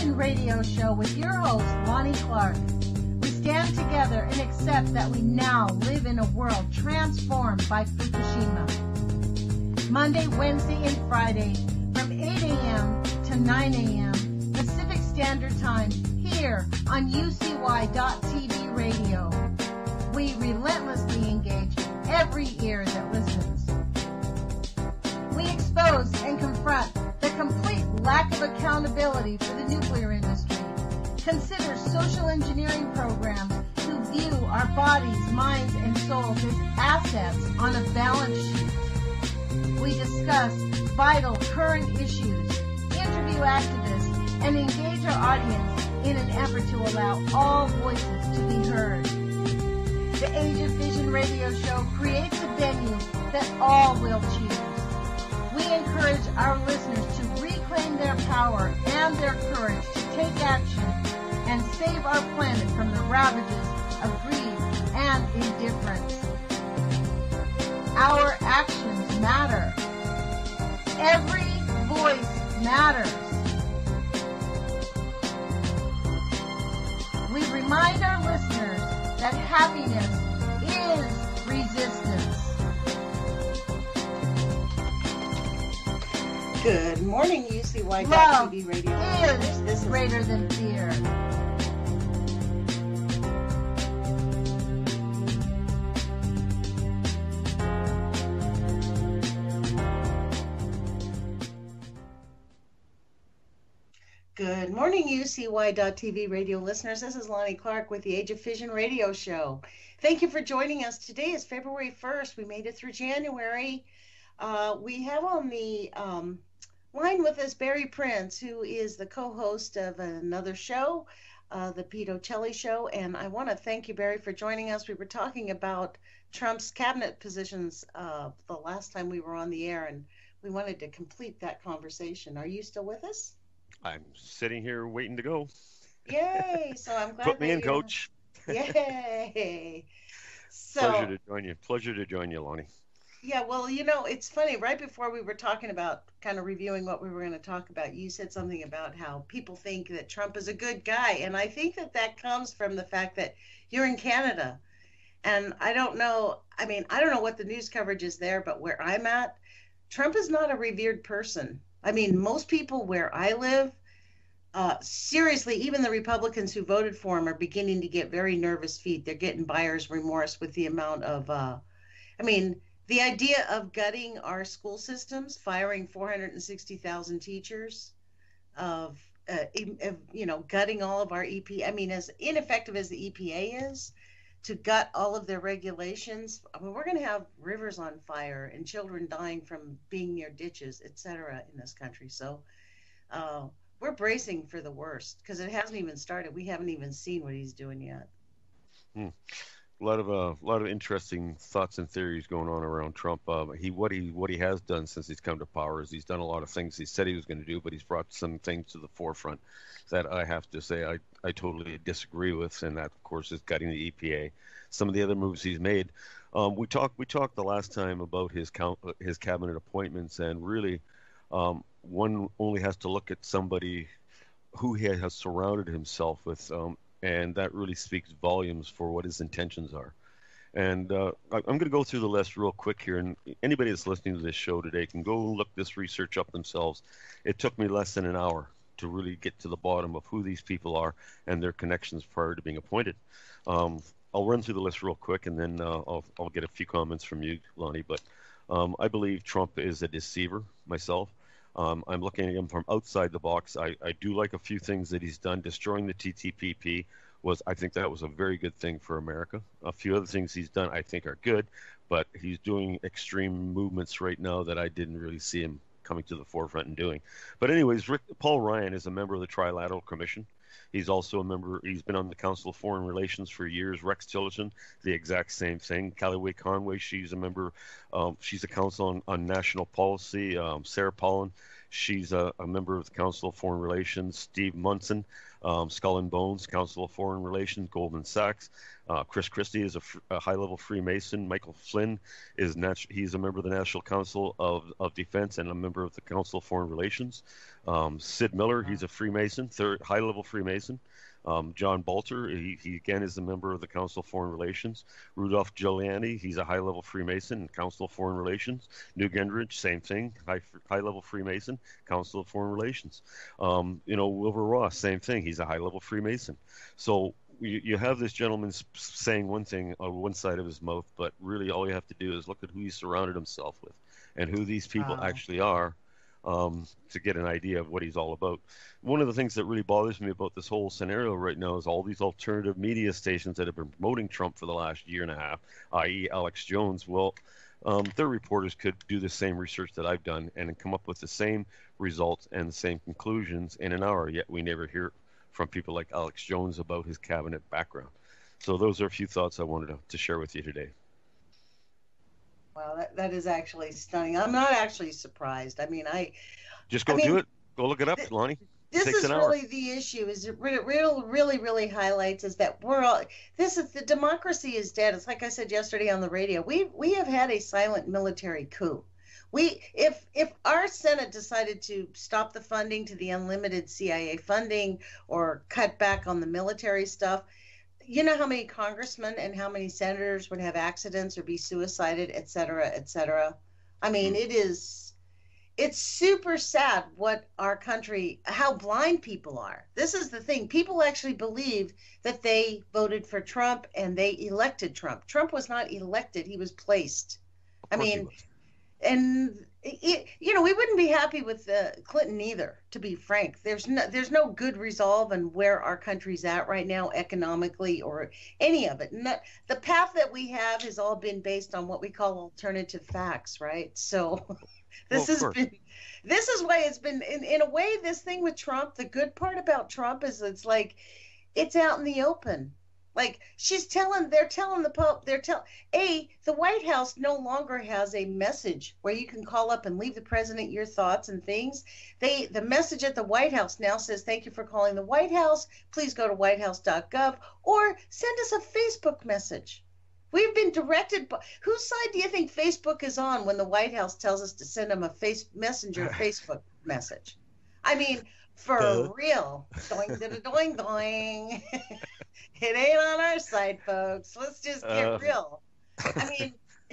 Vision Radio Show with your host, Lonnie Clark. We stand together and accept that we now live in a world transformed by Fukushima. Monday, Wednesday, and Friday from 8 a.m. to 9 a.m. Pacific Standard Time here on UCY.TV radio. We relentlessly engage every ear that listens. We expose and confront the complete lack of accountability for the nuclear industry. Consider social engineering programs who view our bodies, minds, and souls as assets on a balance sheet. We discuss vital current issues, interview activists, and engage our audience in an effort to allow all voices to be heard. The Age of Vision radio show creates a venue that all will choose. We encourage our listeners to reclaim their power and their courage to take action and save our planet from the ravages of greed and indifference. Our actions matter. Every voice matters. We remind our listeners that happiness is resistance. Good morning, UCY.TV radio. Love is greater than fear. Good morning, UCY.TV radio listeners. This is Lonnie Clark with the Age of Vision radio show. Thank you for joining us. Today is February 1st. We made it through January. We have on the line with us Barry Prince, who is the co-host of another show, the Pete O'Celli Show. And I want to thank you, Barry, for joining us. We were talking about Trump's cabinet positions the last time we were on the air, and we wanted to complete that conversation. Are you still with us? I'm sitting here waiting to go. Yay! So I'm glad. Put me in, Coach. Yay! So, Pleasure to join you, Lonnie. Yeah, well, you know, it's funny. Right before we were talking about kind of reviewing what we were going to talk about, you said something about how people think that Trump is a good guy. And I think that that comes from the fact that you're in Canada. And I don't know what the news coverage is there, but where I'm at, Trump is not a revered person. I mean, most people where I live, seriously, even the Republicans who voted for him are beginning to get very nervous feet. They're getting buyer's remorse with the amount of, the idea of gutting our school systems, firing 460,000 teachers, gutting all of our EPA. I mean, as ineffective as the EPA is, to gut all of their regulations, we're going to have rivers on fire and children dying from being near ditches, etc. in this country. So we're bracing for the worst because it hasn't even started. We haven't even seen what he's doing yet. A lot of interesting thoughts and theories going on around Trump. What he has done since he's come to power is he's done a lot of things he said he was going to do, but he's brought some things to the forefront that I have to say I totally disagree with, and that of course is gutting the EPA. Some of the other moves he's made. We talked the last time about his cabinet appointments, and really one only has to look at somebody who he has surrounded himself with. And that really speaks volumes for what his intentions are. And I'm going to go through the list real quick here, and anybody that's listening to this show today can go look this research up themselves. It took me less than an hour to really get to the bottom of who these people are and their connections prior to being appointed. I'll run through the list real quick, and then I'll get a few comments from you, Lonnie. But I believe Trump is a deceiver myself. I'm looking at him from outside the box. I do like a few things that he's done. Destroying the TTPP I think that was a very good thing for America. A few other things he's done I think are good, but he's doing extreme movements right now that I didn't really see him coming to the forefront and doing. But anyways, Paul Ryan is a member of the Trilateral Commission. He's also a member. He's been on the Council of Foreign Relations for years. Rex Tillerson, the exact same thing. Kellyanne Conway, she's a member. She's a council on national policy. Sarah Palin, She's a member of the Council of Foreign Relations. Steve Munson, Skull and Bones, Council of Foreign Relations, Goldman Sachs. Chris Christie is a high-level Freemason. Michael Flynn he's a member of the National Council of Defense and a member of the Council of Foreign Relations. Sid Miller, he's a Freemason, high-level Freemason. John Bolter, he again is a member of the Council of Foreign Relations. Rudolph Giuliani, he's a high-level Freemason, Council of Foreign Relations. Newt Gingrich, same thing, high-level Freemason, Council of Foreign Relations. Wilbur Ross, same thing, he's a high-level Freemason. So you have this gentleman saying one thing on one side of his mouth, but really all you have to do is look at who he's surrounded himself with and who these people actually are. To get an idea of what he's all about. One of the things that really bothers me about this whole scenario right now is all these alternative media stations that have been promoting Trump for the last year and a half, i.e. Alex Jones. Well, their reporters could do the same research that I've done and come up with the same results and the same conclusions in an hour, yet we never hear from people like Alex Jones about his cabinet background. So those are a few thoughts I wanted to share with you today. Wow, that is actually stunning. I'm not actually surprised. I mean, do it. Go look it up, Lonnie. This is really the issue. Is it really highlights is that the democracy is dead. It's like I said yesterday on the radio. We have had a silent military coup. If our Senate decided to stop the funding to the unlimited CIA funding or cut back on the military stuff, you know how many congressmen and how many senators would have accidents or be suicided, et cetera, et cetera. I mean, it's super sad what our country, how blind people are. This is the thing. People actually believe that they voted for Trump and they elected Trump. Trump was not elected. He was placed. I mean, and we wouldn't be happy with Clinton either, to be frank. There's no good resolve in where our country's at right now economically or any of it. The path that we have has all been based on what we call alternative facts, right? So this is why it's been in a way, this thing with Trump, the good part about Trump is it's out in the open. Like they're telling the Pope, the White House no longer has a message where you can call up and leave the president your thoughts and things. The message at the White House now says, thank you for calling the White House. Please go to whitehouse.gov or send us a Facebook message. We've been directed by whose side do you think Facebook is on when the White House tells us to send them a messenger Facebook message? I mean, for real. Doing, doing, doing. It ain't on our side, folks. Let's just get real. I mean,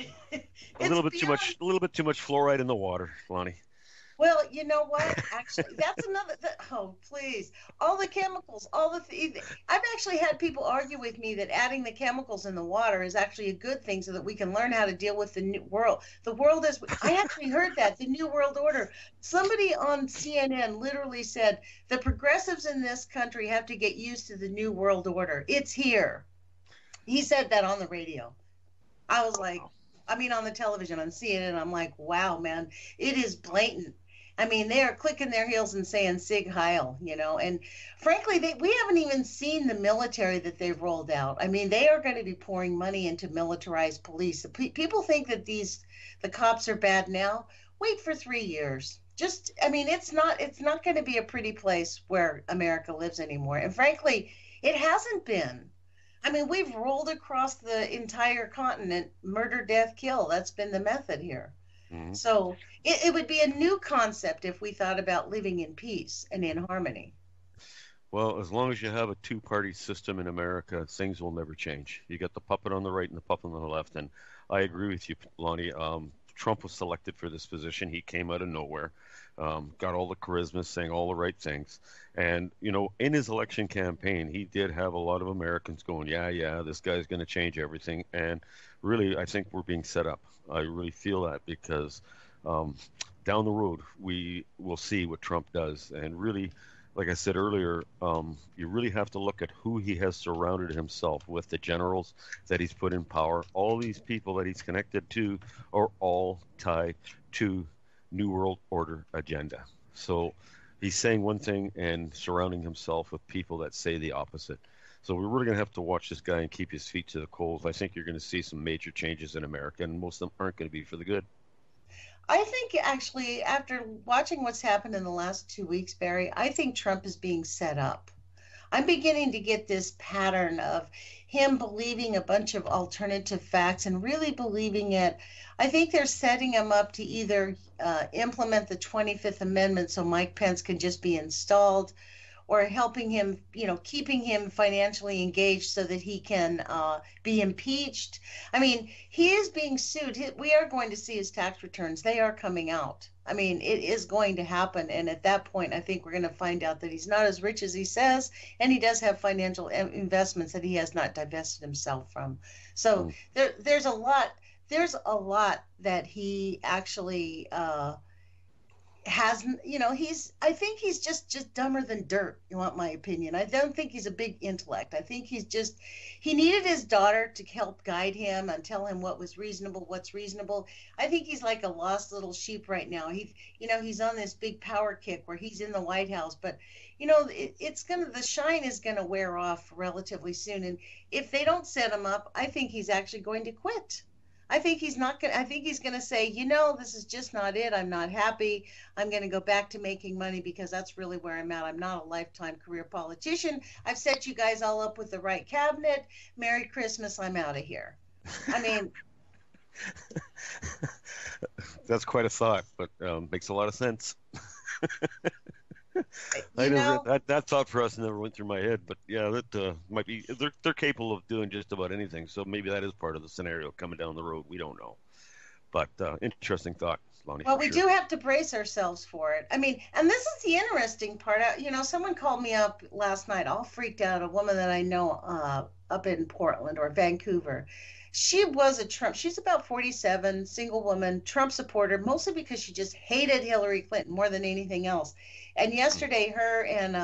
a little bit too much fluoride in the water, Lonnie. Well, you know what? Actually, that's another. Please! All the chemicals, I've actually had people argue with me that adding the chemicals in the water is actually a good thing, so that we can learn how to deal with the new world. The world is. I actually heard that the New World Order. Somebody on CNN literally said the progressives in this country have to get used to the New World Order. It's here. He said that on the radio. I was like, on the television, on CNN, I'm like, wow, man, it is blatant. I mean, they are clicking their heels and saying Sig Heil, and frankly, we haven't even seen the military that they've rolled out. I mean, they are going to be pouring money into militarized police. People think that the cops are bad now. Wait for 3 years. It's not going to be a pretty place where America lives anymore. And frankly, it hasn't been. I mean, we've rolled across the entire continent, murder, death, kill. That's been the method here. Mm-hmm. So it would be a new concept if we thought about living in peace and in harmony. Well, as long as you have a two-party system in America, things will never change. You got the puppet on the right and the puppet on the left. And I agree with you, Lonnie. Trump was selected for this position. He came out of nowhere, got all the charisma, saying all the right things. And, in his election campaign, he did have a lot of Americans going, yeah, this guy's going to change everything. And really, I think we're being set up. I really feel that because down the road, we will see what Trump does. And really, like I said earlier, you really have to look at who he has surrounded himself with, the generals that he's put in power. All these people that he's connected to are all tied to New World Order agenda. So he's saying one thing and surrounding himself with people that say the opposite. So we're really going to have to watch this guy and keep his feet to the coals. I think you're going to see some major changes in America, and most of them aren't going to be for the good. I think actually, after watching what's happened in the last 2 weeks, Barry, I think Trump is being set up. I'm beginning to get this pattern of him believing a bunch of alternative facts and really believing it. I think they're setting him up to either implement the 25th Amendment so Mike Pence can just be installed, or helping him, keeping him financially engaged so that he can be impeached. I mean, he is being sued. We are going to see his tax returns. They are coming out. I mean, it is going to happen. And at that point, I think we're going to find out that he's not as rich as he says, and he does have financial investments that he has not divested himself from. So there's a lot. There's a lot that he actually hasn't, I think he's just dumber than dirt. You want my opinion? I don't think he's a big intellect. I think he needed his daughter to help guide him and tell him what was reasonable, what's reasonable. I think he's like a lost little sheep right now. He's on this big power kick where he's in the White House, but the shine is gonna wear off relatively soon. And if they don't set him up, I think he's actually going to quit. I think he's not going. I think he's going to say, this is just not it. I'm not happy. I'm going to go back to making money because that's really where I'm at. I'm not a lifetime career politician. I've set you guys all up with the right cabinet. Merry Christmas. I'm out of here. I mean, that's quite a thought, but makes a lot of sense. That thought process never went through my head, but yeah, that might be. They're capable of doing just about anything, so maybe that is part of the scenario coming down the road. We don't know, but interesting thought, Lonnie. Well, we do have to brace ourselves for it. I mean, and this is the interesting part. Someone called me up last night, all freaked out. A woman that I know up in Portland or Vancouver. She was a Trump. She's about 47, single woman, Trump supporter, mostly because she just hated Hillary Clinton more than anything else. And yesterday, her and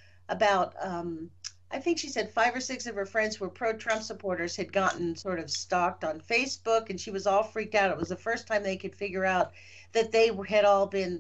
I think she said 5 or 6 of her friends who were pro-Trump supporters had gotten sort of stalked on Facebook, and she was all freaked out. It was the first time they could figure out that they had all been,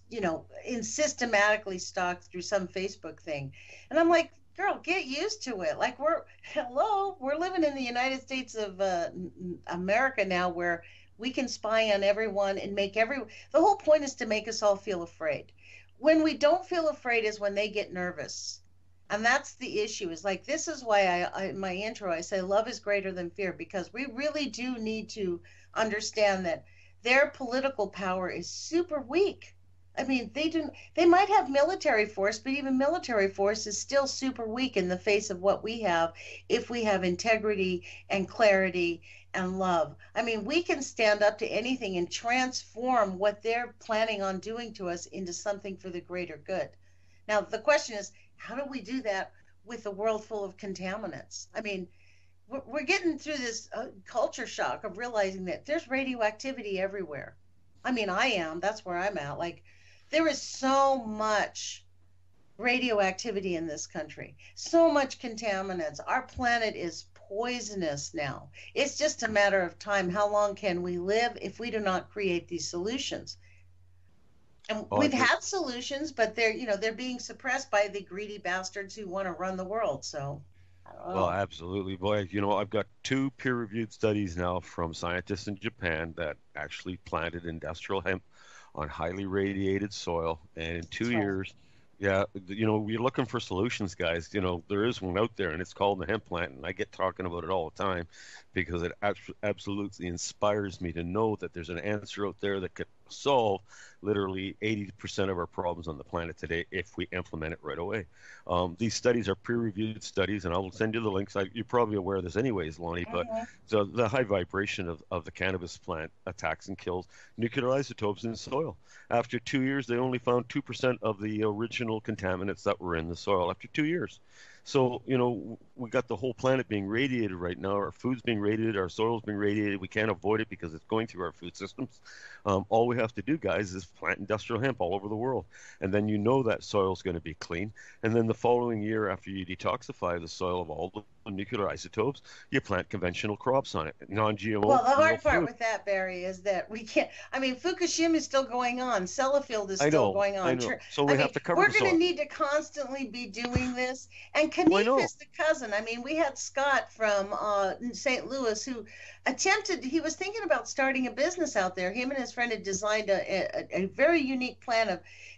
systematically stalked through some Facebook thing. And I'm like, girl, get used to it. Like, we're living in the United States of America now, where we can spy on everyone and the whole point is to make us all feel afraid. When we don't feel afraid is when they get nervous. And that's the issue. Is like, this is why in my intro, I say love is greater than fear, because we really do need to understand that their political power is super weak. I mean, they might have military force, but even military force is still super weak in the face of what we have if we have integrity and clarity and love. I mean, we can stand up to anything and transform what they're planning on doing to us into something for the greater good. Now, the question is, how do we do that with a world full of contaminants? I mean, we're getting through this culture shock of realizing that there's radioactivity everywhere. I mean, that's where I'm at. Like, there is so much radioactivity in this country, so much contaminants. Our planet is poisonous now. It's just a matter of time. How long can we live if we do not create these solutions? And we've had solutions, but they're being suppressed by the greedy bastards who want to run the world. So, I don't know. Well, absolutely, boy. I've got 2 peer-reviewed studies now from scientists in Japan that actually planted industrial hemp on highly radiated soil, and in 2 years, we're looking for solutions, guys. There is one out there, and it's called the hemp plant, and I get talking about it all the time because it absolutely inspires me to know that there's an answer out there that could solve literally 80% of our problems on the planet today if we implement it right away. These studies are peer-reviewed studies, and I'll send you the links. You're probably aware of this anyways, Lonnie, but so the high vibration of the cannabis plant attacks and kills nuclear isotopes in soil. After 2 years, they only found 2% of the original contaminants that were in the soil after 2 years. So, we got the whole planet being radiated right now. Our food's being radiated. Our soil's being radiated. We can't avoid it because it's going through our food systems. All we have to do, guys, is plant industrial hemp all over the world. And then that soil's going to be clean. And then the following year, after you detoxify the soil of all the nuclear isotopes, you plant conventional crops on it, non-GMO. Well, the hard part with that, Barry, is that we can't. I mean, Fukushima is still going on. Sellafield is still going on. I know. So we have to cover We're going to need to constantly be doing this. And Kanife is the cousin. listen, I mean, we had Scott from St. Louis who he was thinking about starting a business out there. Him and his friend had designed a very unique plan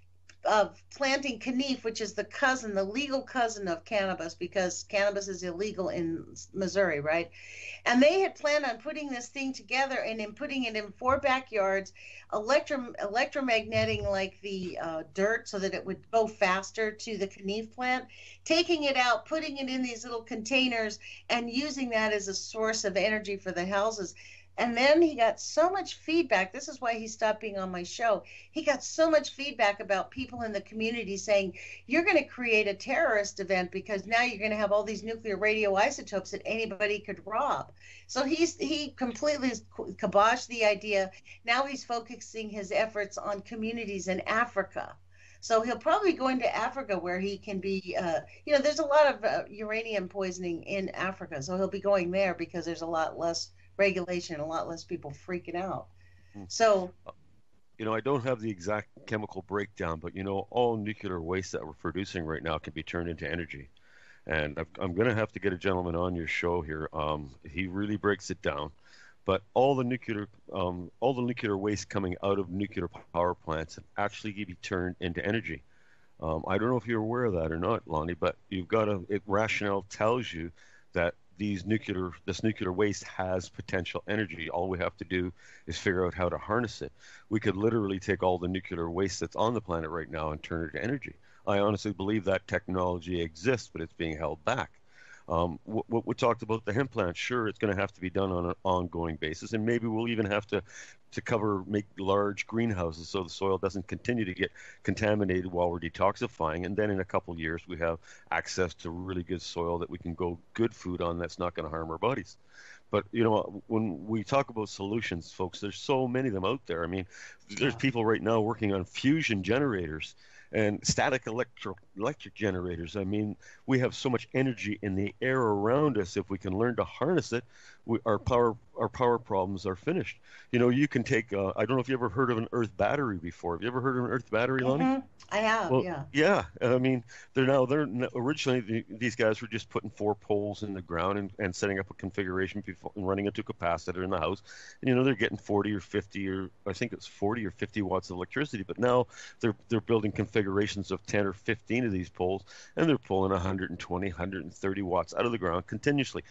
of planting Canif, which is the legal cousin of cannabis, because cannabis is illegal in Missouri, right? And they had planned on putting this thing together and then putting it in 4 backyards, electromagneting like the dirt so that it would go faster to the Canif plant, taking it out, putting it in these little containers, and using that as a source of energy for the houses. And then he got so much feedback. This is why he stopped being on my show. He got so much feedback about people in the community saying, you're going to create a terrorist event because now you're going to have all these nuclear radioisotopes that anybody could rob. So he completely kiboshed the idea. Now he's focusing his efforts on communities in Africa. So he'll probably go into Africa where he can be, there's a lot of uranium poisoning in Africa. So he'll be going there because there's a lot less regulation, a lot less people freaking out. So, I don't have the exact chemical breakdown, but all nuclear waste that we're producing right now can be turned into energy. And I'm going to have to get a gentleman on your show here. He really breaks it down. But all the nuclear waste coming out of nuclear power plants actually can be turned into energy. I don't know if you're aware of that or not, Lonnie, but rationale tells you that this nuclear waste has potential energy. All we have to do is figure out how to harness it. We could literally take all the nuclear waste that's on the planet right now and turn it into energy. I honestly believe that technology exists, but it's being held back. What we talked about the hemp plant, sure, it's going to have to be done on an ongoing basis, and maybe we'll even have to make large greenhouses so the soil doesn't continue to get contaminated while we're detoxifying. And then in a couple of years, we have access to really good soil that we can grow good food on that's not going to harm our bodies. But, when we talk about solutions, folks, there's so many of them out there. I mean, there's people right now working on fusion generators and static electric generators. I mean, we have so much energy in the air around us. If we can learn to harness it, our power problems are finished. You can take, I don't know if you ever heard of an earth battery before. Have you ever heard of an earth battery, Lonnie? Mm-hmm. I have, well, yeah. Yeah. I mean, originally these guys were just putting 4 poles in the ground and setting up a configuration before and running into a capacitor in the house. And, they're getting 40 or 50 or I think it's 40 or 50 watts of electricity. But now they're building configurations of 10 or 15 of these poles, and they're pulling 120, 130 watts out of the ground continuously,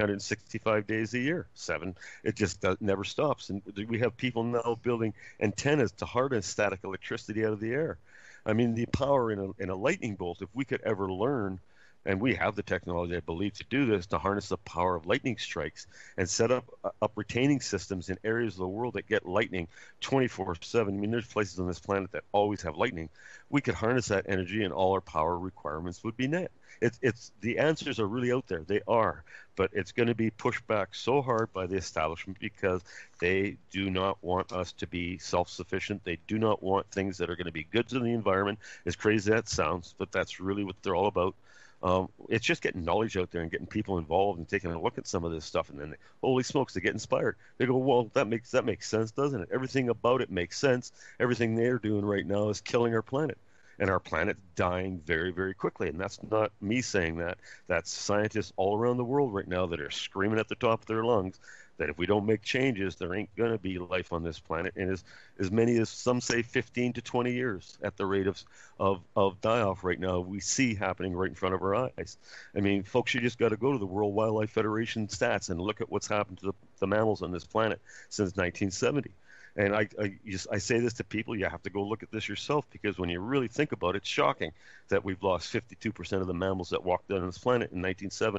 365 days a year, 7. It just never stops. And we have people now building antennas to harness static electricity out of the air. I mean, the power in a lightning bolt, if we could ever learn, and we have the technology, I believe, to do this, to harness the power of lightning strikes and set up retaining systems in areas of the world that get lightning 24/7. I mean, there's places on this planet that always have lightning. We could harness that energy and all our power requirements would be met. It's the answers are really out there. They are, but it's going to be pushed back so hard by the establishment because they do not want us to be self-sufficient. They do not want things that are going to be good to the environment, as crazy as that sounds, but that's really what they're all about. It's just getting knowledge out there and getting people involved and taking a look at some of this stuff, and then holy smokes, they get inspired. They go, well, that makes sense, doesn't it? Everything about it makes sense. Everything they're doing right now is killing our planet, and our planet's dying very, very quickly. And that's not me saying that. That's scientists all around the world right now that are screaming at the top of their lungs that if we don't make changes, there ain't going to be life on this planet. And as many as some say 15 to 20 years at the rate of die-off right now, we see happening right in front of our eyes. I mean, folks, you just got to go to the World Wildlife Federation stats and look at what's happened to the mammals on this planet since 1970. And I say this to people, you have to go look at this yourself, because when you really think about it, it's shocking that we've lost 52% of the mammals that walked on this planet in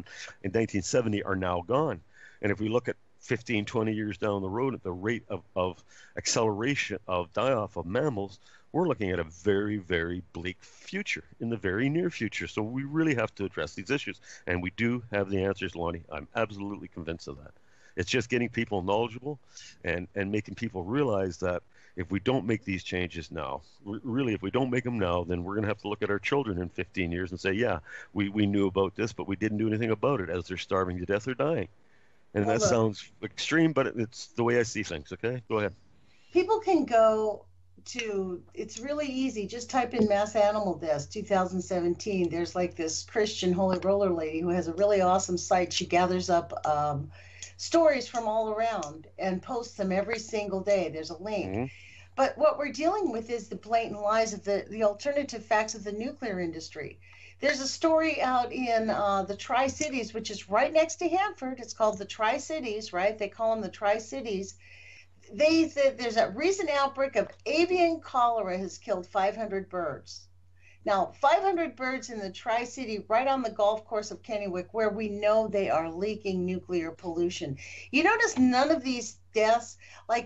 1970 are now gone. And if we look at 15, 20 years down the road at the rate of acceleration of die-off of mammals, we're looking at a very, very bleak future in the very near future. So we really have to address these issues. And we do have the answers, Lonnie. I'm absolutely convinced of that. It's just getting people knowledgeable and making people realize that if we don't make these changes now, really, if we don't make them now, then we're going to have to look at our children in 15 years and say, yeah, we knew about this, but we didn't do anything about it, as they're starving to death or dying. And that sounds extreme, but it's the way I see things, okay? Go ahead. People can go it's really easy. Just type in mass animal deaths 2017. There's like this Christian holy roller lady who has a really awesome site. She gathers up stories from all around and posts them every single day. There's a link. Mm-hmm. But what we're dealing with is the blatant lies of the alternative facts of the nuclear industry. There's a story out in the Tri-Cities, which is right next to Hanford. It's called the Tri-Cities, right? They call them the Tri-Cities. There's a recent outbreak of avian cholera has killed 500 birds. Now, 500 birds in the Tri-City, right on the golf course of Kennewick, where we know they are leaking nuclear pollution. You notice none of these deaths, like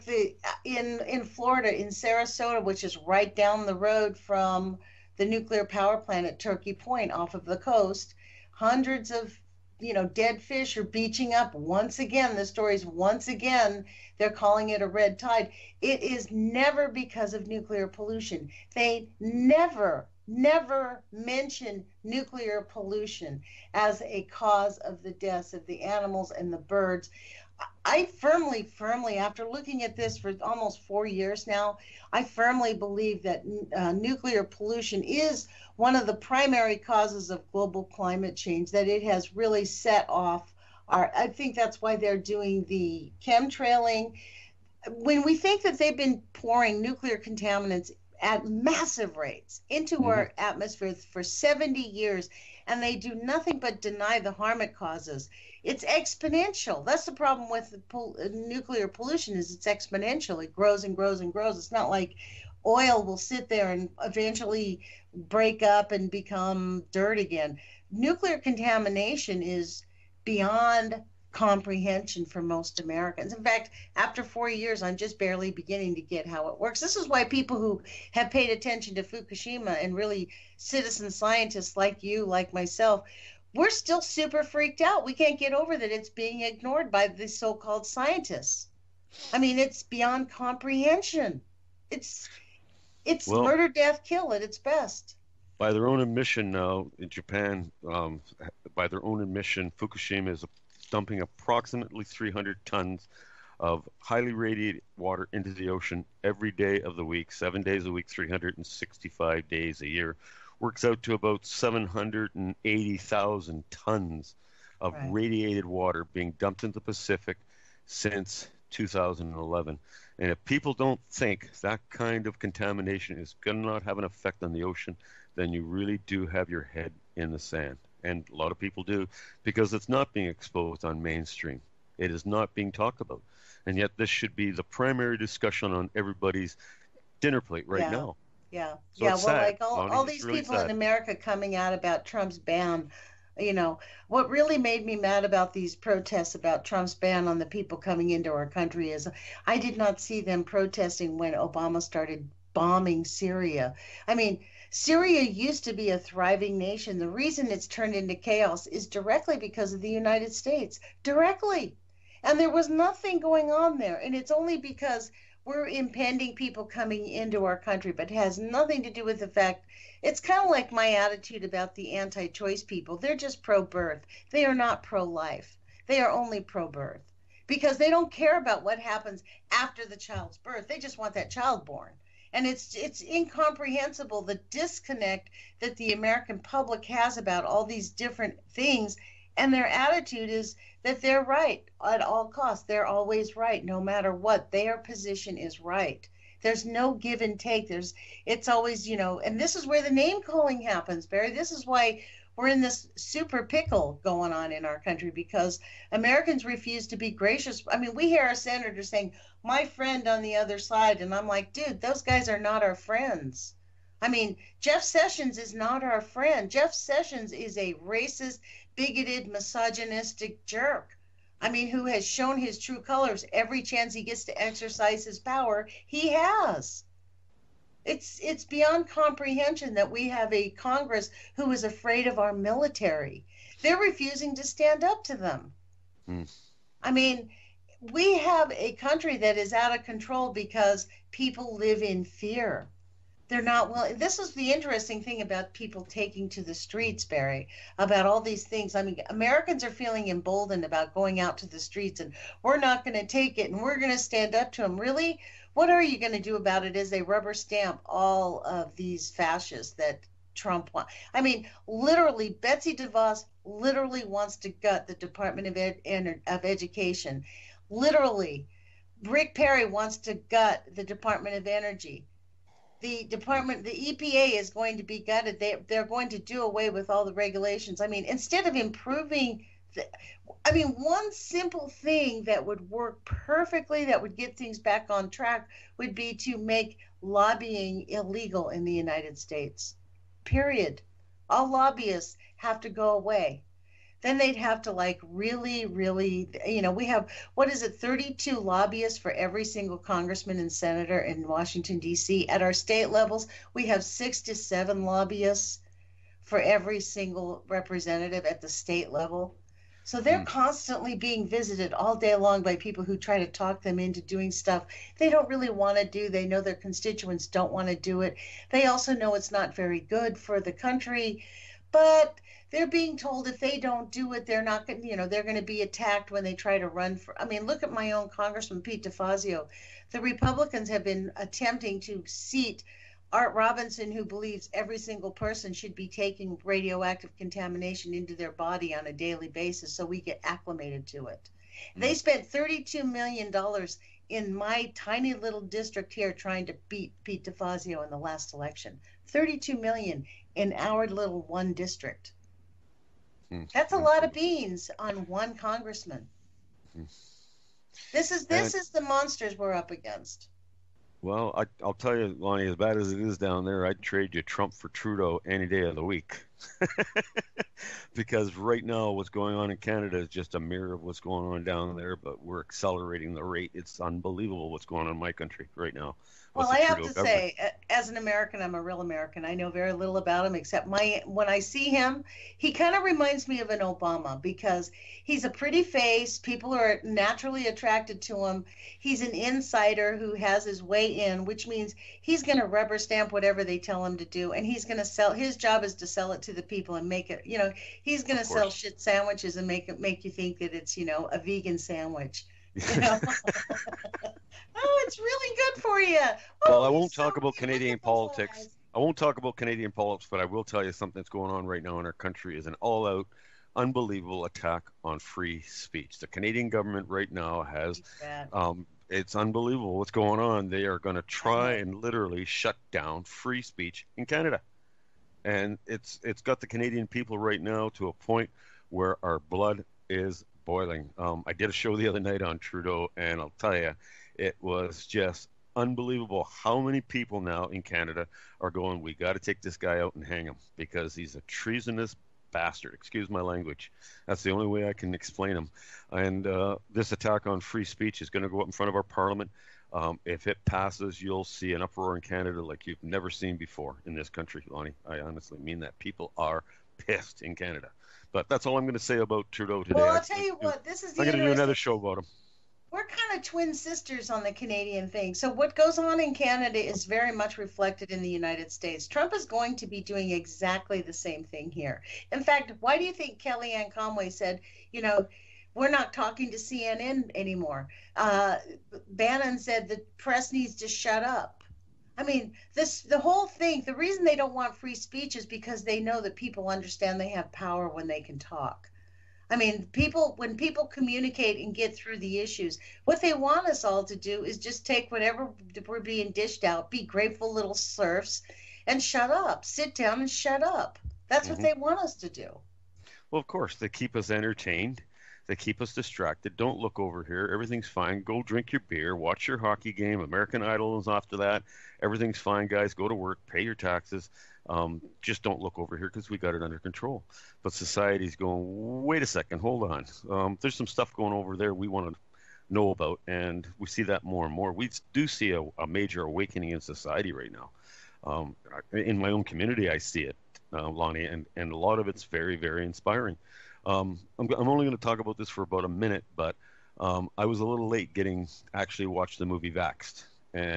in Florida, in Sarasota, which is right down the road from the nuclear power plant at Turkey Point off of the coast, hundreds of dead fish are beaching up once again. The stories once again, they're calling it a red tide. It is never because of nuclear pollution. They never mention nuclear pollution as a cause of the deaths of the animals and the birds. I firmly, after looking at this for almost 4 years now, I firmly believe that nuclear pollution is one of the primary causes of global climate change, that it has really set off I think that's why they're doing the chemtrailing. When we think that they've been pouring nuclear contaminants at massive rates into our atmosphere for 70 years, and they do nothing but deny the harm it causes. It's exponential. That's the problem with nuclear pollution, is it's exponential. It grows and grows and grows. It's not like oil will sit there and eventually break up and become dirt again. Nuclear contamination is beyond comprehension for most Americans. In fact, after 4 years, I'm just barely beginning to get how it works. This is why people who have paid attention to Fukushima, and really citizen scientists like you, like myself, we're still super freaked out. We can't get over that it's being ignored by the so-called scientists. I mean, it's beyond comprehension. It's murder, death, kill at its best. By their own admission now in Japan, by their own admission, Fukushima is dumping approximately 300 tons of highly radiated water into the ocean every day of the week, 7 days a week, 365 days a year. Works out to about 780,000 tons of radiated water being dumped into the Pacific since 2011. And if people don't think that kind of contamination is going to not have an effect on the ocean, then you really do have your head in the sand. And a lot of people do, because it's not being exposed on mainstream. It is not being talked about. And yet this should be the primary discussion on everybody's dinner plate now. Yeah. So well, sad, like all these really people in America coming out about Trump's ban, what really made me mad about these protests about Trump's ban on the people coming into our country is I did not see them protesting when Obama started bombing Syria. I mean, Syria used to be a thriving nation. The reason it's turned into chaos is directly because of the United States. Directly. And there was nothing going on there. And it's only because we're impending people coming into our country, but it has nothing to do with the fact. It's kind of like my attitude about the anti-choice people. They're just pro-birth. They are not pro-life. They are only pro-birth, because they don't care about what happens after the child's birth. They just want that child born. And it's incomprehensible, the disconnect that the American public has about all these different things. And their attitude is that they're right at all costs. They're always right, no matter what. Their position is right. There's no give and take. It's always, and this is where the name calling happens, Barry. This is why we're in this super pickle going on in our country, because Americans refuse to be gracious. I mean, we hear our senators saying, my friend on the other side. And I'm like, dude, those guys are not our friends. I mean, Jeff Sessions is not our friend. Jeff Sessions is a racist, bigoted, misogynistic jerk. I mean, who has shown his true colors every chance he gets to exercise his power. He has. It's beyond comprehension that we have a Congress who is afraid of our military. They're refusing to stand up to them. I mean, we have a country that is out of control because people live in fear. They're not willing. This is the interesting thing about people taking to the streets, Barry, about all these things. I mean, Americans are feeling emboldened about going out to the streets and we're not going to take it and we're going to stand up to them. Really? What are you going to do about it as they rubber stamp all of these fascists that Trump wants? I mean, literally, Betsy DeVos literally wants to gut the Department of Education. Literally, Rick Perry wants to gut the Department of Energy. The EPA is going to be gutted. They're going to do away with all the regulations. I mean, instead of improving, one simple thing that would work perfectly, that would get things back on track, would be to make lobbying illegal in the United States. Period. All lobbyists have to go away. Then they'd have to really, we have, what is it, 32 lobbyists for every single congressman and senator in Washington, D.C. At our state levels, we have 6 to 7 lobbyists for every single representative at the state level. So they're constantly being visited all day long by people who try to talk them into doing stuff they don't really want to do. They know their constituents don't want to do it. They also know it's not very good for the country, but they're being told if they don't do it, they're not going, they're going to be attacked when they try to run for. I mean, look at my own Congressman Pete DeFazio. The Republicans have been attempting to seat Art Robinson, who believes every single person should be taking radioactive contamination into their body on a daily basis so we get acclimated to it. They spent $32 million in my tiny little district here trying to beat Pete DeFazio in the last election. $32 million in our little one district. That's a lot of beans on one congressman. This is the monsters we're up against. Well, I'll tell you, Lonnie, as bad as it is down there, I'd trade you Trump for Trudeau any day of the week. Because right now what's going on in Canada is just a mirror of what's going on down there, but we're accelerating the rate. It's unbelievable what's going on in my country right now. Well, I have to say, as an American, I'm a real American. I know very little about him except when I see him, he kind of reminds me of an Obama because he's a pretty face. People are naturally attracted to him. He's an insider who has his way in, which means he's going to rubber stamp whatever they tell him to do. And he's going to sell. His job is to sell it to the people and make it, he's going to sell shit sandwiches and make you think that it's, a vegan sandwich. Oh, it's really good for you. Well, I won't talk about Canadian politics. I won't talk about Canadian politics, but I will tell you something that's going on right now in our country is an all-out, unbelievable attack on free speech. The Canadian government right now has, it's unbelievable what's going on. They are going to try and literally shut down free speech in Canada. And it's got the Canadian people right now to a point where our blood is boiling. I did a show the other night on Trudeau, and I'll tell you, it was just unbelievable how many people now in Canada are going, we got to take this guy out and hang him because he's a treasonous bastard. Excuse my language. That's the only way I can explain him. And this attack on free speech is going to go up in front of our parliament. If it passes, you'll see an uproar in Canada like you've never seen before in this country, Lonnie. I honestly mean that. People are pissed in Canada. But that's all I'm going to say about Trudeau today. Well, I'll tell you what, this is the I'm going to do another show about him. We're kind of twin sisters on the Canadian thing. So what goes on in Canada is very much reflected in the United States. Trump is going to be doing exactly the same thing here. In fact, why do you think Kellyanne Conway said, we're not talking to CNN anymore? Bannon said the press needs to shut up. I mean, the whole thing, the reason they don't want free speech is because they know that people understand they have power when they can talk. I mean, when people communicate and get through the issues, what they want us all to do is just take whatever we're being dished out, be grateful little serfs, and shut up. Sit down and shut up. That's what they want us to do. Well, of course, they keep us entertained. They keep us distracted. Don't look over here. Everything's fine. Go drink your beer. Watch your hockey game. American Idol is after that. Everything's fine, guys. Go to work. Pay your taxes. Just don't look over here because we got it under control. But society's going, wait a second, hold on. There's some stuff going over there we want to know about, and we see that more and more. We do see a major awakening in society right now. In my own community, I see it, Lonnie, and a lot of it's very, very inspiring. I'm only going to talk about this for about a minute, but I was a little late getting actually watched the movie Vaxxed, and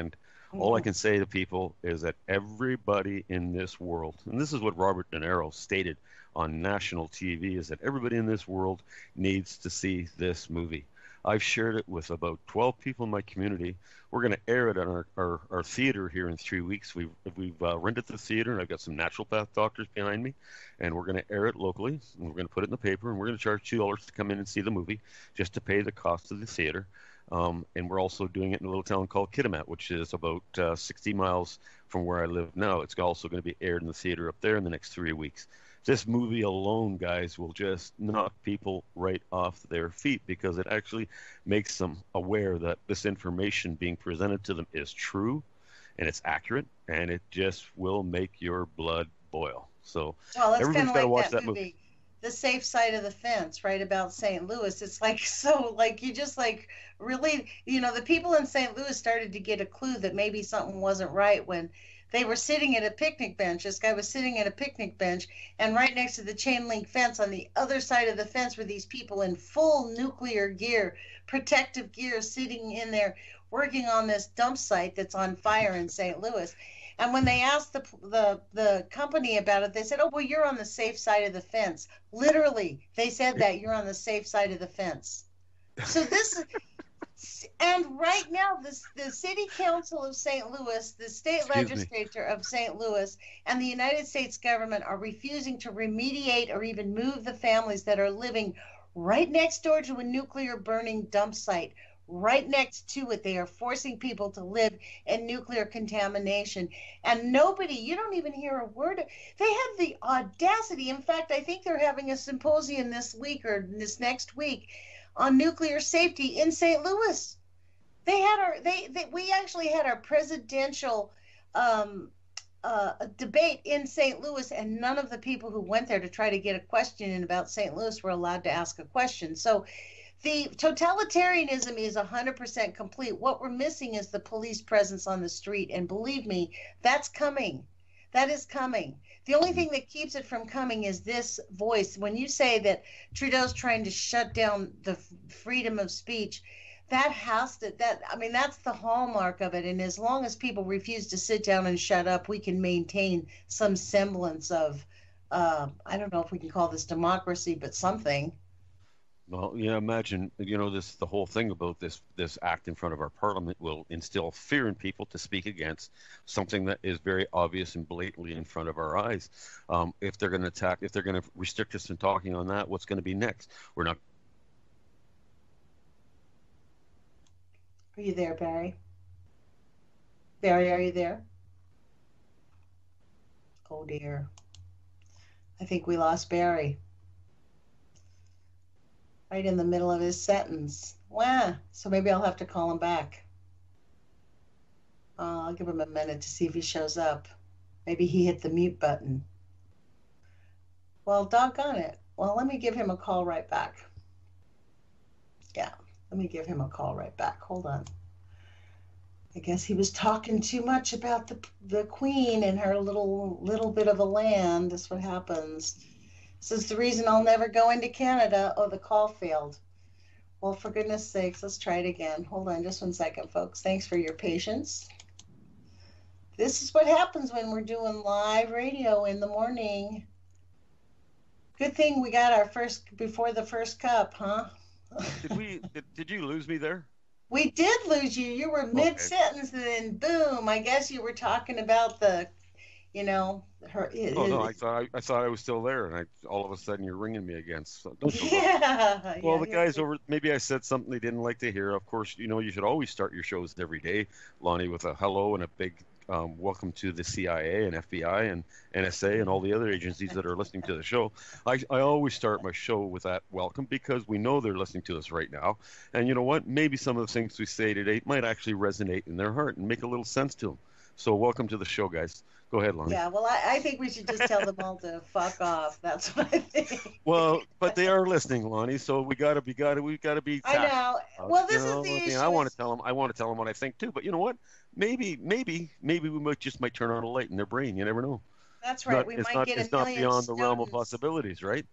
All I can say to people is that everybody in this world, and this is what Robert De Niro stated on national TV, is that everybody in this world needs to see this movie. I've shared it with about 12 people in my community. We're going to air it on our theater here in 3 weeks. We've rented the theater, and I've got some naturopath doctors behind me, and we're going to air it locally, and we're going to put it in the paper, and we're going to charge $2 to come in and see the movie just to pay the cost of the theater. And we're also doing it in a little town called Kitimat, which is about 60 miles from where I live now. It's also going to be aired in the theater up there in the next 3 weeks. This movie alone, guys, will just knock people right off their feet because it actually makes them aware that this information being presented to them is true and it's accurate, and it just will make your blood boil. So everybody's got to watch that movie. The Safe Side of the Fence, right, about St. Louis. It's like, so like you just like really, the people in St. Louis started to get a clue that maybe something wasn't right when they were sitting at a picnic bench. This guy was sitting at a picnic bench, and right next to the chain link fence on the other side of the fence were these people in full nuclear gear, protective gear, sitting in there working on this dump site that's on fire in St. Louis. And when they asked the company about it, they said, "Oh, well, you're on the safe side of the fence." Literally, they said that you're on the safe side of the fence. So this and right now, the City Council of St. Louis, the state legislature of St. Louis, and the United States government are refusing to remediate or even move the families that are living right next door to a nuclear burning dump site. Right next to it, they are forcing people to live in nuclear contamination. And nobody, you don't even hear a word. They have the audacity. In fact, I think they're having a symposium this week or this next week on nuclear safety in St. Louis. We actually had our presidential debate in St. Louis, and none of the people who went there to try to get a question in about St. Louis were allowed to ask a question. So the totalitarianism is 100% complete. What we're missing is the police presence on the street, and believe me, that's coming. That is coming. The only thing that keeps it from coming is this voice. When you say that Trudeau's trying to shut down the freedom of speech, that's the hallmark of it. And as long as people refuse to sit down and shut up, we can maintain some semblance of, I don't know if we can call this democracy, but something. Well, imagine, the whole thing about this act in front of our parliament will instill fear in people to speak against something that is very obvious and blatantly in front of our eyes. If they're going to restrict us from talking on that, what's going to be next? We're not. Are you there, Barry? Barry, are you there? Oh dear. I think we lost Barry. Right in the middle of his sentence. Wow. So maybe I'll have to call him back. I'll give him a minute to see if he shows up. Maybe he hit the mute button. Well, doggone it. Well, let me give him a call right back. Yeah, let me give him a call right back. Hold on. I guess he was talking too much about the Queen and her little bit of a land. That's what happens. This is the reason I'll never go into Canada. Oh, the call failed. Well, for goodness sakes, let's try it again. Hold on just 1 second, folks. Thanks for your patience. This is what happens when we're doing live radio in the morning. Good thing we got our first before the first cup, huh? Did you lose me there? We did lose you. You were mid-sentence, and then boom. I guess you were talking about the her. No, I thought I was still there, and all of a sudden you're ringing me again. So don't the guys over. Maybe I said something they didn't like to hear. Of course, you should always start your shows every day, Lonnie, with a hello and a big welcome to the CIA and FBI and NSA and all the other agencies that are listening to the show. I always start my show with that welcome because we know they're listening to us right now. And you know what? Maybe some of the things we say today might actually resonate in their heart and make a little sense to them. So welcome to the show, guys. Go ahead, Lonnie. Yeah, well, I think we should just tell them all to fuck off. That's what I think. Well, but they are listening, Lonnie. So we gotta be. I know. Well, this is the issue. I want to tell them what I think too. But you know what? Maybe we might turn on a light in their brain. You never know. That's right. It's not beyond the realm of possibilities, right?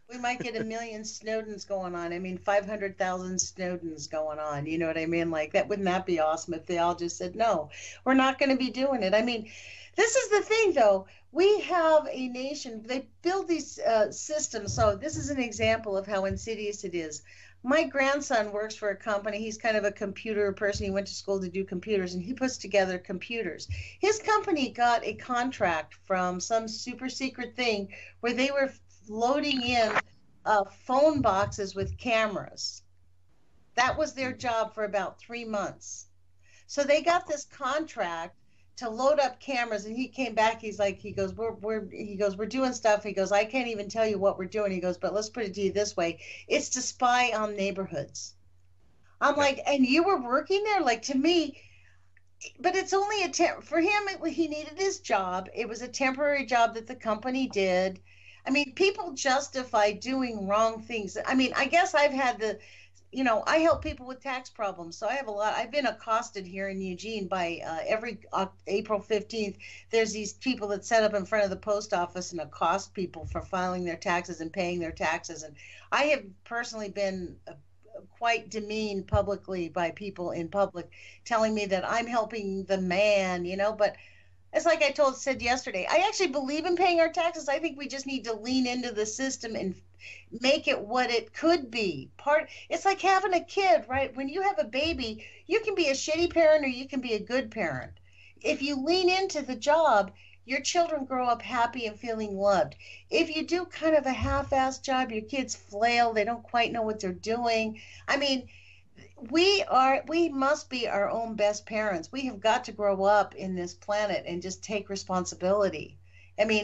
We might get a million Snowdens going on. I mean, 500,000 Snowdens going on. You know what I mean? Like that, wouldn't that be awesome if they all just said, no, we're not going to be doing it? I mean, this is the thing, though. We have a nation, they build these systems. So this is an example of how insidious it is. My grandson works for a company. He's kind of a computer person. He went to school to do computers, and he puts together computers. His company got a contract from some super secret thing where they were loading in phone boxes with cameras. That was their job for about 3 months. So they got this contract to load up cameras, and he came back. He's like, he goes, we're doing stuff. He goes, I can't even tell you what we're doing. He goes, but let's put it to you this way: it's to spy on neighborhoods. I'm like, and you were working there? Like, to me, but it's only a for him. He needed his job. It was a temporary job that the company did. I mean, people justify doing wrong things. I mean, I guess I've had I help people with tax problems. So I have I've been accosted here in Eugene by every April 15th. There's these people that set up in front of the post office and accost people for filing their taxes and paying their taxes. And I have personally been quite demeaned publicly by people in public telling me that I'm helping the man, but it's like I said yesterday, I actually believe in paying our taxes. I think we just need to lean into the system and make it what it could be. It's like having a kid, right? When you have a baby, you can be a shitty parent or you can be a good parent. If you lean into the job, your children grow up happy and feeling loved. If you do kind of a half-assed job, your kids flail, they don't quite know what they're doing. I mean, we must be our own best parents. We have got to grow up in this planet and just take responsibility. I mean,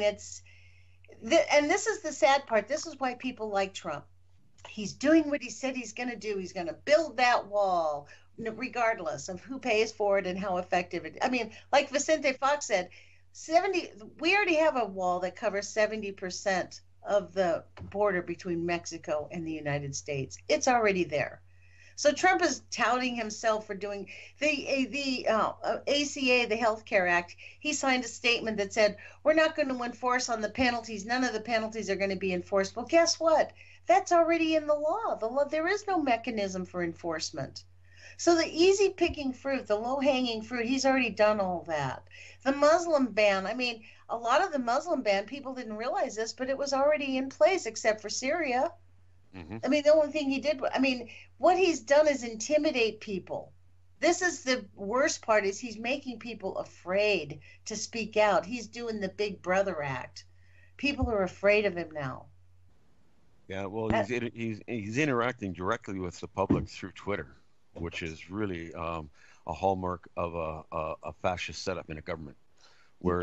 and this is the sad part. This is why people like Trump. He's doing what he said he's going to do. He's going to build that wall, regardless of who pays for it and how effective it. I mean, like Vicente Fox said, we already have a wall that covers 70% of the border between Mexico and the United States. It's already there. So Trump is touting himself for doing the ACA, the Health Care Act. He signed a statement that said, we're not going to enforce on the penalties. None of the penalties are going to be enforced. Well, guess what? That's already in the law. There is no mechanism for enforcement. So the easy picking fruit, the low hanging fruit, he's already done all that. The Muslim ban, I mean, a lot of the Muslim ban, people didn't realize this, but it was already in place except for Syria. Mm-hmm. I mean, the only thing he did, what he's done is intimidate people. This is the worst part, is he's making people afraid to speak out. He's doing the Big Brother act. People are afraid of him now. Yeah, well, he's interacting directly with the public through Twitter, which is really a hallmark of a fascist setup in a government, where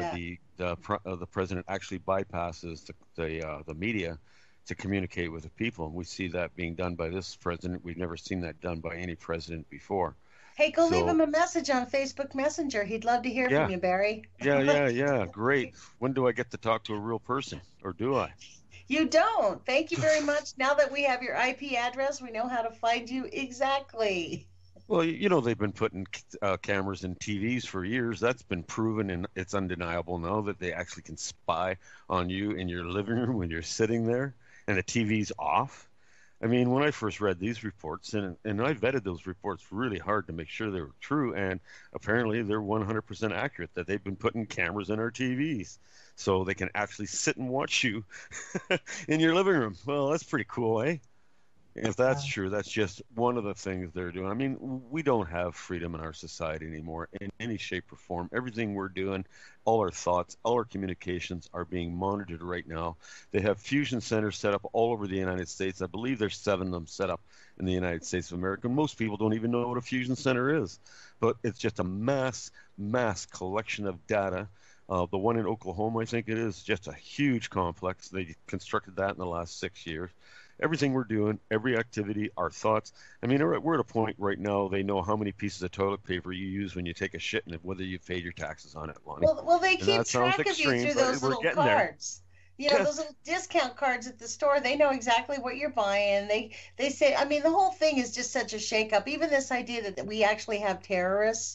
the president actually bypasses the media to communicate with the people, and we see that being done by this president. We've never seen that done by any president before. Hey, leave him a message on Facebook Messenger. He'd love to hear from you, Barry. Yeah, great. When do I get to talk to a real person, or do I? You don't. Thank you very much. Now that we have your IP address, we know how to find you exactly. Well, they've been putting cameras in TVs for years. That's been proven, and it's undeniable now that they actually can spy on you in your living room when you're sitting there and the TV's off. I mean, when I first read these reports, and I vetted those reports really hard to make sure they were true, and apparently they're 100% accurate, that they've been putting cameras in our TVs so they can actually sit and watch you in your living room. Well, that's pretty cool, eh? If that's true, that's just one of the things they're doing. I mean, we don't have freedom in our society anymore in any shape or form. Everything we're doing, all our thoughts, all our communications are being monitored right now. They have fusion centers set up all over the United States. I believe there's 7 of them set up in the United States of America. Most people don't even know what a fusion center is, but it's just a mass collection of data. The one in Oklahoma, I think it is, just a huge complex. They constructed that in the last 6 years. Everything we're doing, every activity, our thoughts. I mean, we're at a point right now, they know how many pieces of toilet paper you use when you take a shit and whether you paid your taxes on it, Lonnie. Well, they keep track of you through those little cards. Those little discount cards at the store, they know exactly what you're buying. They say, I mean, the whole thing is just such a shakeup. Even this idea that we actually have terrorists,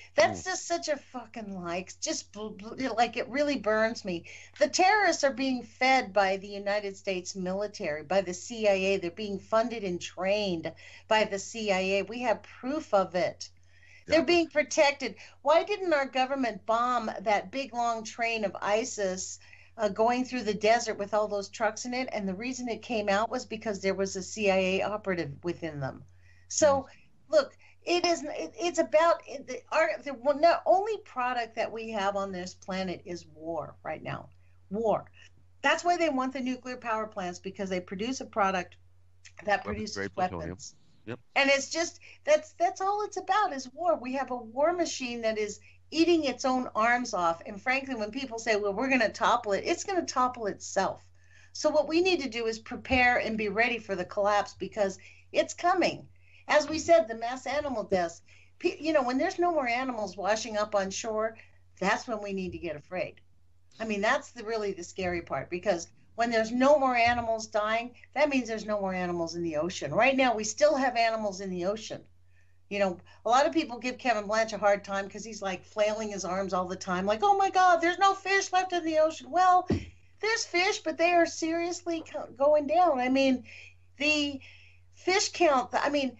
That's just such a fucking lie. It's just like it really burns me. The terrorists are being fed by the United States military, by the CIA. They're being funded and trained by the CIA. We have proof of it. They're Exactly. being protected. Why didn't our government bomb that big long train of ISIS going through the desert with all those trucks in it? And the reason it came out was because there was a CIA operative within them. Mm. So, look, it's about the one, the only product that we have on this planet is war right now. War. That's why they want the nuclear power plants, because they produce a product that Weapons produces grade plutonium. weapons. Yep. And it's just that's all it's about is war. We have a war machine that is eating its own arms off. And frankly, when people say, well, we're going to topple it, it's going to topple itself. So what we need to do is prepare and be ready for the collapse, because it's coming. As we said, the mass animal deaths, when there's no more animals washing up on shore, that's when we need to get afraid. I mean, that's really the scary part, because when there's no more animals dying, that means there's no more animals in the ocean. Right now, we still have animals in the ocean. A lot of people give Kevin Blanch a hard time because he's like flailing his arms all the time, like, oh my God, there's no fish left in the ocean. Well, there's fish, but they are seriously going down. I mean, the fish count, I mean,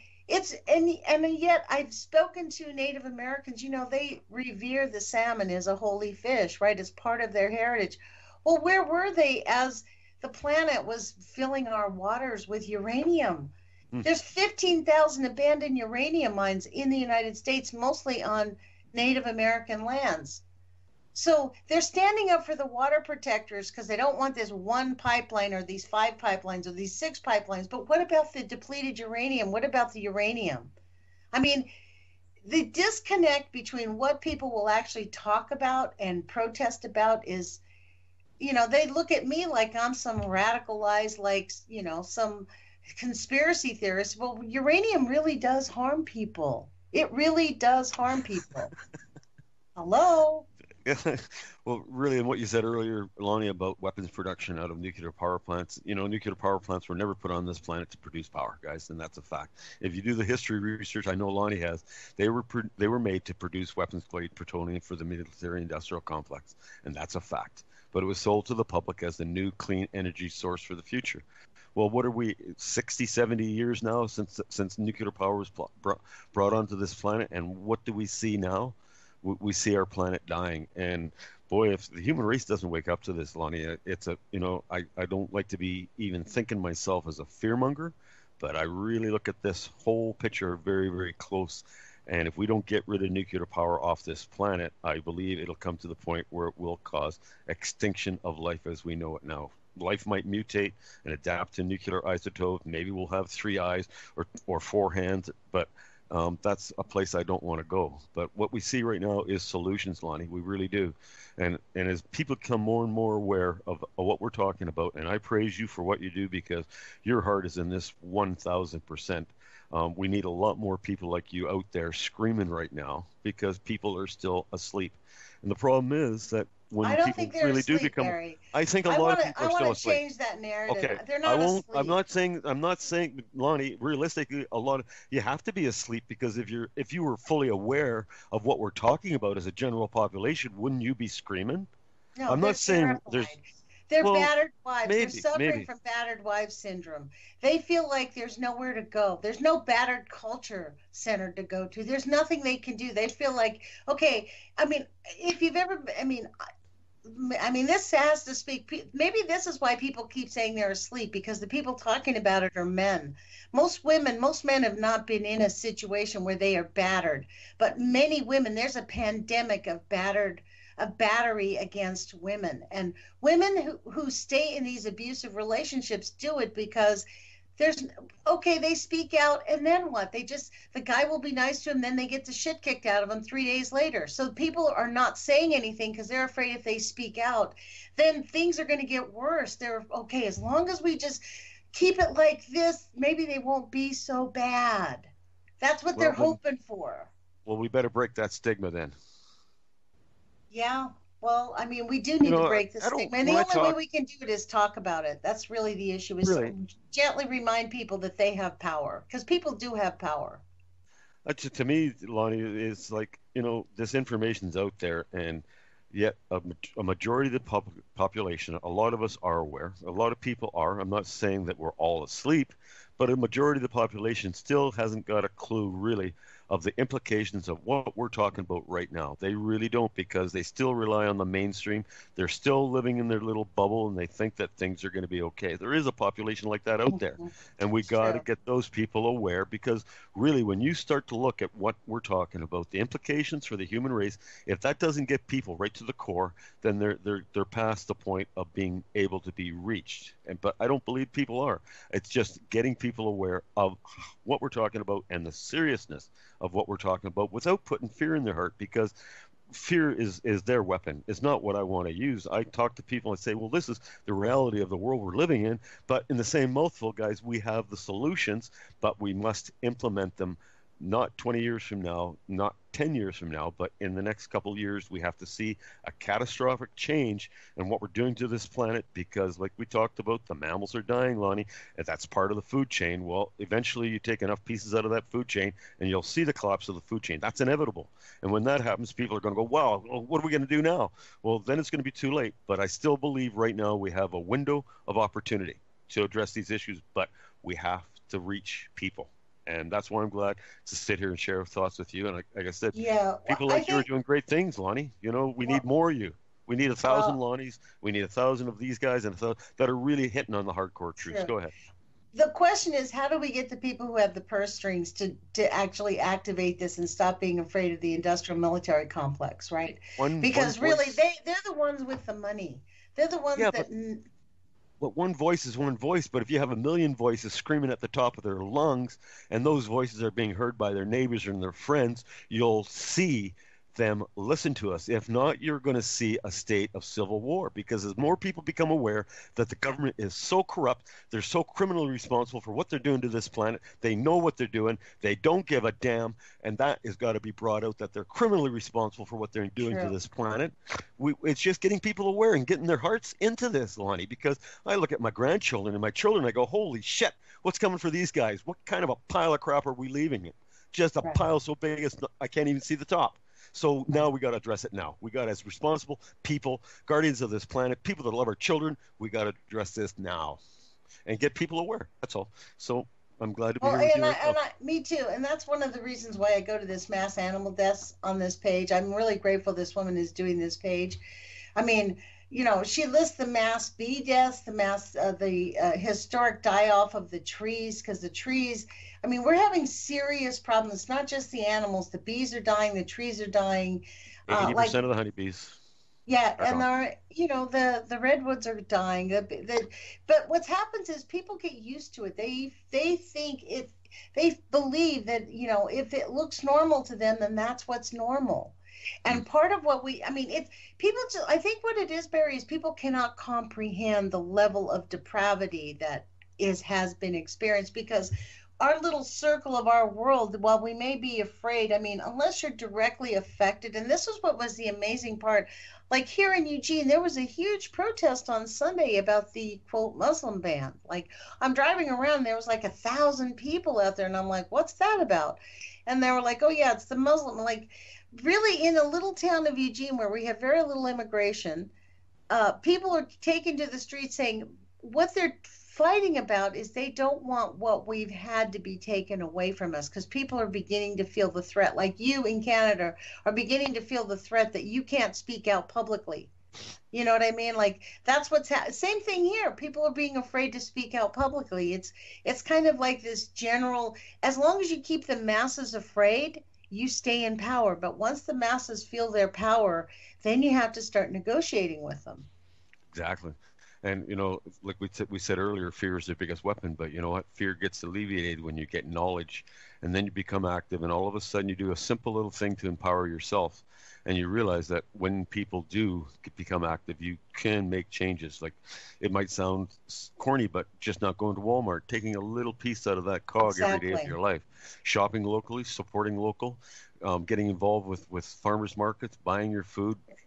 and yet I've spoken to Native Americans, they revere the salmon as a holy fish, right, as part of their heritage. Well, where were they as the planet was filling our waters with uranium? Mm. There's 15,000 abandoned uranium mines in the United States, mostly on Native American lands. So they're standing up for the water protectors because they don't want this one pipeline or these 5 pipelines or these 6 pipelines. But what about the depleted uranium? What about the uranium? I mean, the disconnect between what people will actually talk about and protest about is, they look at me like I'm some radicalized, like, some conspiracy theorist. Well, uranium really does harm people. It really does harm people. Hello? Well, really, and what you said earlier, Lonnie, about weapons production out of nuclear power plants, nuclear power plants were never put on this planet to produce power, guys, and that's a fact. If you do the history research, I know Lonnie has, they were made to produce weapons-grade plutonium for the military-industrial complex, and that's a fact. But it was sold to the public as the new clean energy source for the future. Well, what are we, 60, 70 years now since nuclear power was brought onto this planet, and what do we see now? We see our planet dying, and boy, if the human race doesn't wake up to this, Lonnie, it's I don't like to be even thinking myself as a fearmonger, but I really look at this whole picture very, very close. And if we don't get rid of nuclear power off this planet, I believe it'll come to the point where it will cause extinction of life as we know it now. Life might mutate and adapt to nuclear isotope. Maybe we'll have 3 eyes or 4 hands, but that's a place I don't want to go. But what we see right now is solutions, Lonnie. We really do. And as people become more and more aware of what we're talking about, and I praise you for what you do, because your heart is in this 1,000%. We need a lot more people like you out there screaming right now, because people are still asleep. And the problem is that when I don't people think they're really asleep, do become, Barry. I think a lot of people are still I want to asleep. change that narrative. Okay, They're not asleep. I'm not saying, Lonnie, realistically, you have to be asleep, because if you were fully aware of what we're talking about as a general population, wouldn't you be screaming? No, I'm they're not saying terrified. They're well, battered wives. They're maybe, suffering from battered wife syndrome. They feel like there's nowhere to go. There's no battered culture center to go to. There's nothing they can do. They feel like, okay, I mean, if you've ever, I mean, this has to speak. Maybe this is why people keep saying they're asleep, because the people talking about it are men. Most men have not been in a situation where they are battered. But many women, there's a pandemic of battery against women. And women who stay in these abusive relationships do it because they speak out, and then what? The guy will be nice to him, then they get the shit kicked out of them 3 days later. So people are not saying anything because they're afraid if they speak out, then things are going to get worse. They're okay, as long as we just keep it like this, maybe they won't be so bad. That's what they're hoping for. Well, we better break that stigma then. Yeah. Well, I mean, we do need to break the stigma. And the only way we can do it is talk about it. That's really the issue, is to gently remind people that they have power, because people do have power. To me, Lonnie, is like, this information's out there, and yet a majority of the population, a lot of us are aware. A lot of people are. I'm not saying that we're all asleep, but a majority of the population still hasn't got a clue, really, of the implications of what we're talking about right now. They really don't, because they still rely on the mainstream. They're still living in their little bubble, and they think that things are going to be okay. There is a population like that out there, and we got to get those people aware, because really, when you start to look at what we're talking about, the implications for the human race, if that doesn't get people right to the core, then they're past the point of being able to be reached. But I don't believe people are. It's just getting people aware of what we're talking about and the seriousness of what we're talking about without putting fear in their heart, because fear is their weapon. It's not what I want to use. I talk to people and say, well, this is the reality of the world we're living in. But in the same mouthful, guys, we have the solutions, but we must implement them not 20 years from now, not 10 years from now, but in the next couple of years. We have to see a catastrophic change in what we're doing to this planet, because like we talked about, the mammals are dying, Lonnie, and that's part of the food chain. Well, eventually you take enough pieces out of that food chain and you'll see the collapse of the food chain. That's inevitable. And when that happens, people are going to go, wow, what are we going to do now? Well, then it's going to be too late. But I still believe right now we have a window of opportunity to address these issues, but we have to reach people. And that's why I'm glad to sit here and share thoughts with you. And like I said, people like you are doing great things, Lonnie. We need more of you. We need 1,000 Lonnies. We need 1,000 of these guys and that are really hitting on the hardcore truths. Go ahead. The question is, how do we get the people who have the purse strings to actually activate this and stop being afraid of the industrial military complex, right? Because really, they're the ones with the money. They're the ones But one voice is one voice. But if you have a million voices screaming at the top of their lungs, and those voices are being heard by their neighbors and their friends, you'll see them listen to us. If not, you're going to see a state of civil war, because as more people become aware that the government is so corrupt, they're so criminally responsible for what they're doing to this planet, they know what they're doing, they don't give a damn, and that has got to be brought out, that they're criminally responsible for what they're doing to this planet. It's just getting people aware and getting their hearts into this, Lonnie, because I look at my grandchildren and my children, I go, holy shit, what's coming for these guys? What kind of a pile of crap are we leaving it? Just a pile so big I can't even see the top. So now we got to address it now. We got, as responsible people, guardians of this planet, people that love our children, we got to address this now and get people aware. That's all. So I'm glad to be here with you. Me too. And that's one of the reasons why I go to this mass animal deaths on this page. I'm really grateful this woman is doing this page. I mean, she lists the mass bee deaths, the historic die-off of the trees, because the trees, I mean, we're having serious problems. It's not just the animals. The bees are dying. The trees are dying. 80% of the honeybees. Yeah, and the redwoods are dying. But what happens is people get used to it. They think they believe that, if it looks normal to them, then that's what's normal. And part of what I think what it is, Barry, is people cannot comprehend the level of depravity that has been experienced, because our little circle of our world, while we may be afraid, unless you're directly affected, and this is what was the amazing part, like here in Eugene, there was a huge protest on Sunday about the, quote, Muslim ban. Like, I'm driving around, there was like 1,000 people out there, and I'm like, what's that about? And they were like, oh yeah, it's the Muslim. Like, really, in a little town of Eugene where we have very little immigration, people are taken to the streets saying what they're fighting about is they don't want what we've had to be taken away from us, because people are beginning to feel the threat, like you in Canada are beginning to feel the threat that you can't speak out publicly. You know what I mean? Like, that's what's same thing here. People are being afraid to speak out publicly. It's kind of like this general, as long as you keep the masses afraid, you stay in power. But once the masses feel their power, then you have to start negotiating with them. Exactly. And, like we said earlier, fear is their biggest weapon. But you know what? Fear gets alleviated when you get knowledge, and then you become active. And all of a sudden you do a simple little thing to empower yourself. And you realize that when people do become active, you can make changes. Like, it might sound corny, but just not going to Walmart, taking a little piece out of that cog every day of your life, shopping locally, supporting local, getting involved with farmers markets, buying your food,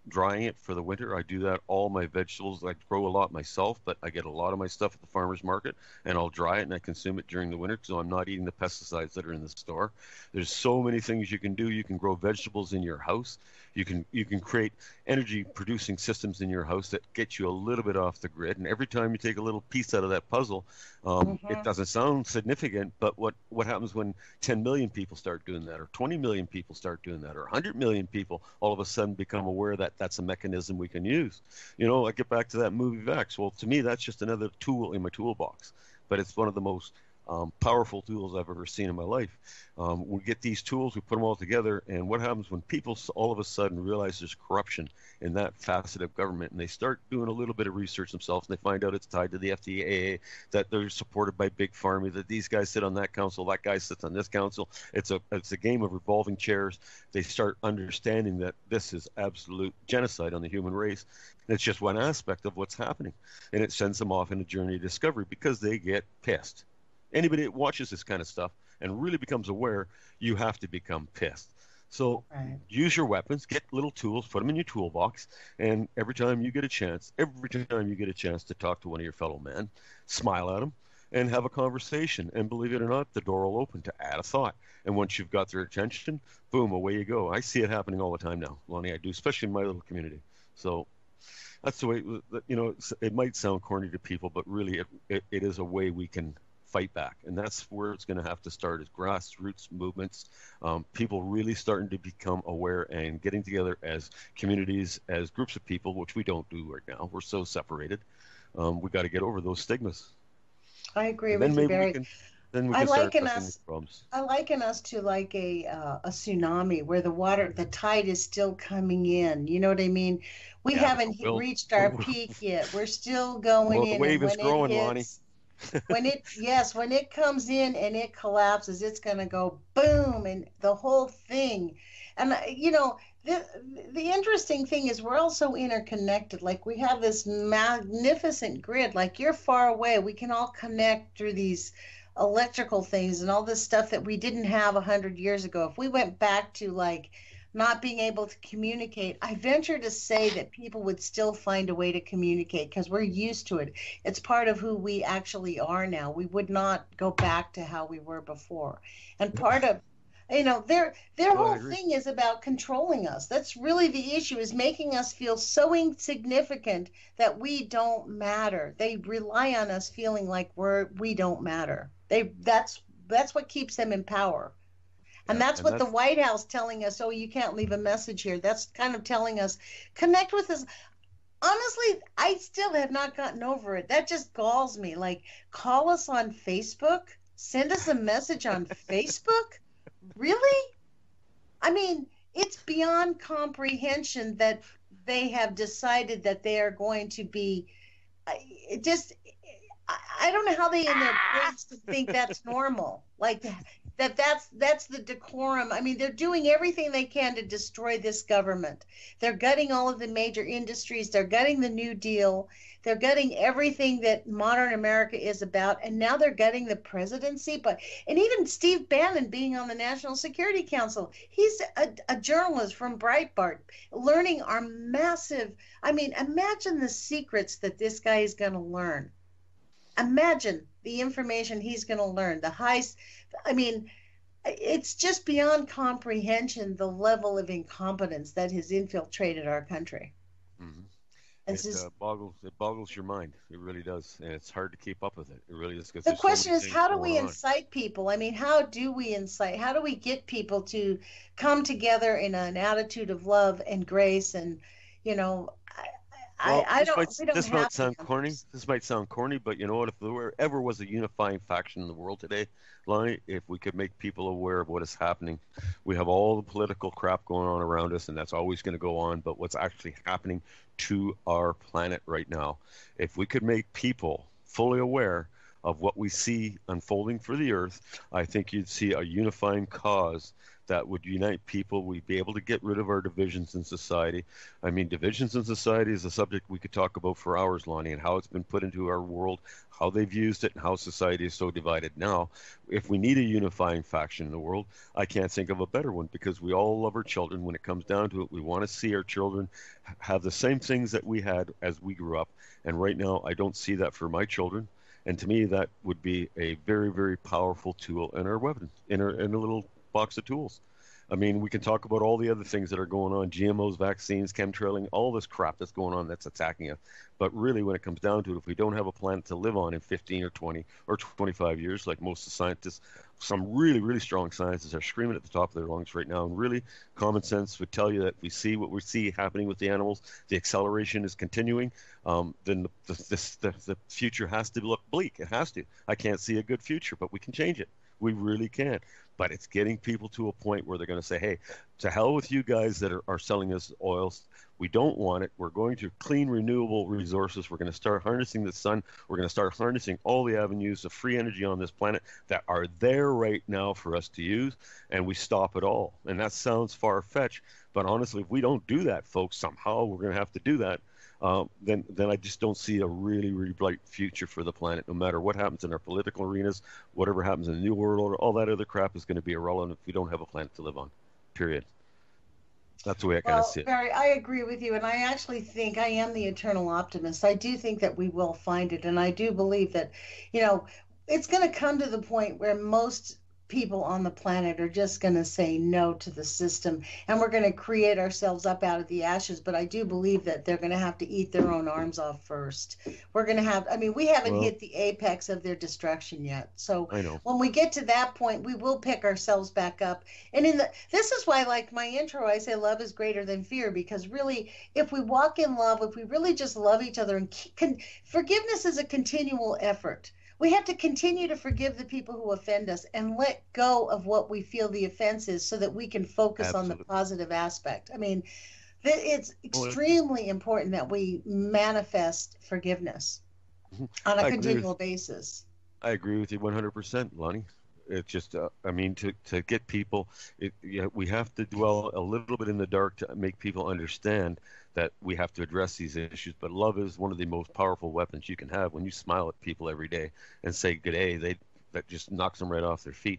drying it for the winter. I do that. All my vegetables, I grow a lot myself, but I get a lot of my stuff at the farmer's market, and I'll dry it and I consume it during the winter, so I'm not eating the pesticides that are in the store. There's so many things you can do. You can grow vegetables in your house. You can create energy producing systems in your house that get you a little bit off the grid. And every time you take a little piece out of that puzzle, it doesn't sound significant, but what happens when 10 million people start doing that, or 20 million people start doing that, or 100 million people all of a sudden become aware that that's a mechanism we can use? I get back to that movie Vax. Well, to me, that's just another tool in my toolbox, but it's one of the most powerful tools I've ever seen in my life. We get these tools, we put them all together, and what happens when people all of a sudden realize there's corruption in that facet of government, and they start doing a little bit of research themselves, and they find out it's tied to the FDA, that they're supported by Big Pharma, that these guys sit on that council, that guy sits on this council. It's a game of revolving chairs. They start understanding that this is absolute genocide on the human race. And it's just one aspect of what's happening, and it sends them off in a journey of discovery because they get pissed. Anybody that watches this kind of stuff and really becomes aware, you have to become pissed. So use your weapons, get little tools, put them in your toolbox, and every time you get a chance to talk to one of your fellow men, smile at them and have a conversation. And believe it or not, the door will open to add a thought. And once you've got their attention, boom, away you go. I see it happening all the time now, Lonnie. I do, especially in my little community. So that's the way, it might sound corny to people, but really it is a way we can fight back, and that's where it's going to have to start, is grassroots movements, people really starting to become aware and getting together as communities, as groups of people, which we don't do right now. We're so separated. We got to get over those stigmas. I agree with you, Barry. I liken us to like a tsunami where the tide is still coming in. You know what I mean? We haven't reached our peak yet. We're still going in. The wave is growing, Lonnie. when it comes in and it collapses, it's going to go boom, and the whole thing. And the interesting thing is we're all so interconnected. Like, we have this magnificent grid. Like, you're far away, we can all connect through these electrical things and all this stuff that we didn't have 100 years ago. If we went back to like not being able to communicate, I venture to say that people would still find a way to communicate because we're used to it. It's part of who we actually are now. We would not go back to how we were before. And part of, their whole thing is about controlling us. That's really the issue, is making us feel so insignificant that we don't matter. They rely on us feeling like we don't matter. That's what keeps them in power. And that's what the White House telling us, oh, you can't leave a message here. That's kind of telling us, connect with us. Honestly, I still have not gotten over it. That just galls me. Like, call us on Facebook, send us a message on Facebook. Really? I mean, it's beyond comprehension that they have decided that they are going to be I don't know how they in their brains to think that's normal. Like, that's the decorum. I mean, they're doing everything they can to destroy this government. They're gutting all of the major industries. They're gutting the New Deal. They're gutting everything that modern America is about. And now they're gutting the presidency. And even Steve Bannon being on the National Security Council, he's a journalist from Breitbart, learning our massive, imagine the secrets that this guy is going to learn. Imagine the information he's going to learn. It's just beyond comprehension, the level of incompetence that has infiltrated our country. Mm-hmm. It boggles your mind. It really does. And it's hard to keep up with it. It really is. The question is, how do we incite people? How do we incite? How do we get people to come together in an attitude of love and grace? And, This might sound corny, but you know what? If there ever was a unifying faction in the world today, Lonnie, if we could make people aware of what is happening, we have all the political crap going on around us, and that's always going to go on. But what's actually happening to our planet right now, if we could make people fully aware of what we see unfolding for the Earth, I think you'd see a unifying cause that would unite people. We'd be able to get rid of our divisions in society. I mean, divisions in society is a subject we could talk about for hours, Lonnie, and how it's been put into our world, how they've used it, and how society is so divided now. If we need a unifying faction in the world, I can't think of a better one, because we all love our children. When it comes down to it, we want to see our children have the same things that we had as we grew up. And right now, I don't see that for my children. And to me, that would be a very, very powerful tool in our weapon, in a little box of tools. I mean, we can talk about all the other things that are going on, GMOs, vaccines, chemtrailing, all this crap that's going on that's attacking us. But really, when it comes down to it, if we don't have a planet to live on in 15 or 20 or 25 years, like most of the scientists, some really, really strong scientists are screaming at the top of their lungs right now, and really common sense would tell you that we see what we see happening with the animals, the acceleration is continuing, then the future has to look bleak. It has to. I can't see a good future, but we can change it. We really can. But it's getting people to a point where they're going to say, hey, to hell with you guys that are selling us oils. We don't want it. We're going to clean renewable resources. We're going to start harnessing the sun. We're going to start harnessing all the avenues of free energy on this planet that are there right now for us to use, and we stop it all. And that sounds far-fetched, but honestly, if we don't do that, folks, somehow we're going to have to do that. Then I just don't see a really, really bright future for the planet. No matter what happens in our political arenas, whatever happens in the New World Order, all that other crap is going to be irrelevant if we don't have a planet to live on, period. That's the way I kind of see it. Barry, I agree with you, and I actually think I am the eternal optimist. I do think that we will find it, and I do believe that, it's going to come to the point where most people on the planet are just going to say no to the system, and we're going to create ourselves up out of the ashes. But I do believe that they're going to have to eat their own arms off first. We're going to have, we haven't hit the apex of their destruction yet. So when we get to that point, we will pick ourselves back up. And this is why, like my intro, I say love is greater than fear, because really, if we walk in love, if we really just love each other, and forgiveness is a continual effort. We have to continue to forgive the people who offend us and let go of what we feel the offense is, so that we can focus on the positive aspect. It's extremely important that we manifest forgiveness on a continual basis. I agree with you 100%, Lonnie. It's just, to get people, we have to dwell a little bit in the dark to make people understand that we have to address these issues. But love is one of the most powerful weapons you can have. When you smile at people every day and say good day, that just knocks them right off their feet.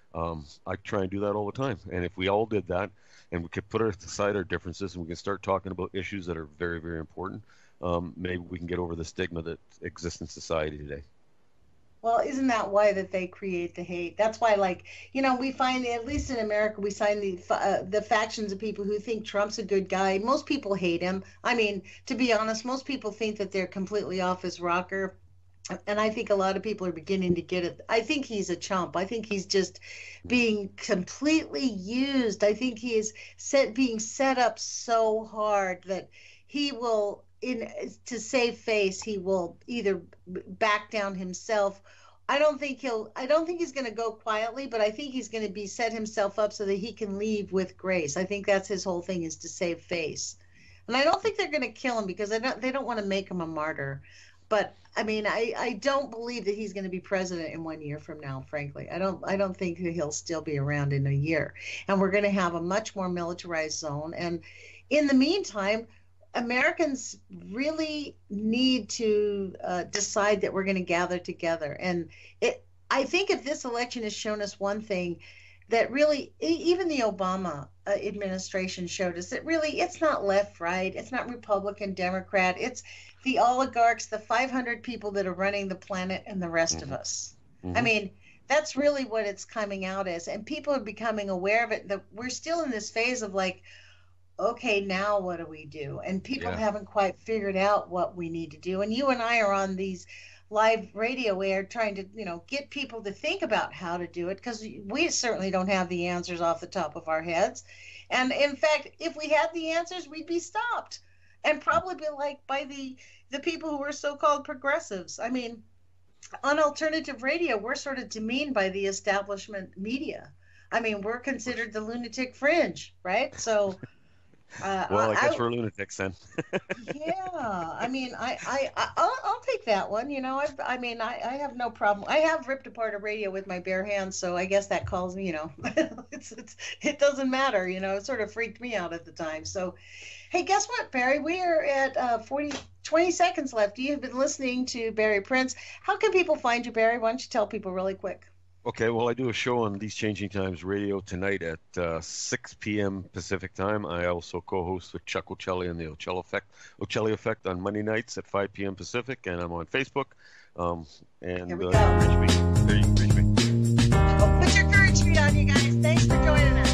I try and do that all the time. And if we all did that, and we could put aside our differences and we can start talking about issues that are very, very important, maybe we can get over the stigma that exists in society today. Well, isn't that why that they create the hate? That's why, we find, at least in America, we find the factions of people who think Trump's a good guy. Most people hate him. To be honest, most people think that they're completely off his rocker. And I think a lot of people are beginning to get it. I think he's a chump. I think he's just being completely used. I think he is being set up so hard that he will, to save face, he will either back down himself. I don't think he's going to go quietly, but I think he's going to set himself up so that he can leave with grace. I think that's his whole thing, is to save face. And I don't think they're going to kill him, because they don't want to make him a martyr. But I don't believe that he's going to be president in 1 year from now, frankly. I don't think that he'll still be around in a year. And we're going to have a much more militarized zone. And in the meantime, Americans really need to decide that we're going to gather together. And I think if this election has shown us one thing, that really, even the Obama administration showed us that really it's not left, right, it's not Republican, Democrat, it's the oligarchs, the 500 people that are running the planet, and the rest of us. That's really what it's coming out as. And people are becoming aware of it, that we're still in this phase of okay, now what do we do? And people haven't quite figured out what we need to do. And you and I are on these live radio air trying to, get people to think about how to do it, because we certainly don't have the answers off the top of our heads. And in fact, if we had the answers, we'd be stopped and probably be by the people who are so-called progressives. On alternative radio, we're sort of demeaned by the establishment media. We're considered the lunatic fringe, right? So Well, I guess we're lunatics then. Yeah, I mean, I'll take that one. You know, I have no problem. I have ripped apart a radio with my bare hands, so I guess that calls me. You know, it doesn't matter. You know, it sort of freaked me out at the time. So, hey, guess what, Barry? We are at 20 seconds left. You've been listening to Barry Prince. How can people find you, Barry? Why don't you tell people really quick? Okay, well, I do a show on These Changing Times Radio tonight at 6 p.m. Pacific time. I also co-host with Chuck Ocelli and the Ocelli Effect on Monday nights at 5 p.m. Pacific, and I'm on Facebook. And Here we go. Reach me. There you can reach me. Well, put your courage feet on, you guys. Thanks for joining us.